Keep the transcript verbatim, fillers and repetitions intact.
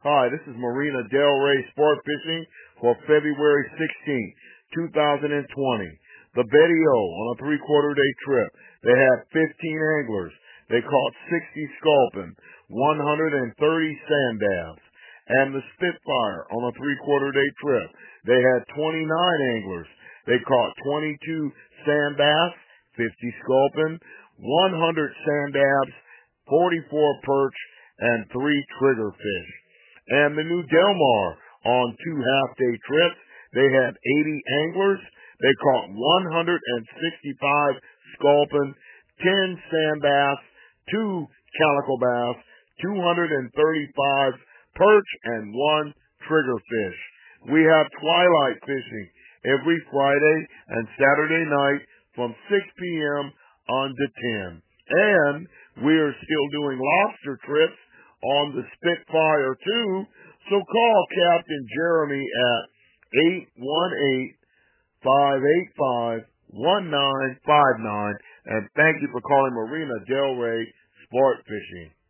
Hi, this is Marina Del Rey Sport Fishing for February sixteenth, two thousand twenty. The Betty O on a three-quarter day trip. They had fifteen anglers. They caught sixty sculpin, one hundred thirty sand dabs. And the Spitfire on a three-quarter day trip. They had twenty-nine anglers. They caught twenty-two sand bass, fifty sculpin, one hundred sand dabs, forty-four perch, and three triggerfish. And the new Delmar on two half-day trips. They had eighty anglers. They caught one hundred sixty-five sculpin, ten sand bass, two calico bass, two hundred thirty-five perch, and one triggerfish. We have twilight fishing every Friday and Saturday night from six p.m. on to ten. And we are still doing lobster trips on the Spitfire too, so call Captain Jeremy at eight one eight, five eight five, one nine five nine, and thank you for calling Marina Del Rey Sport Fishing.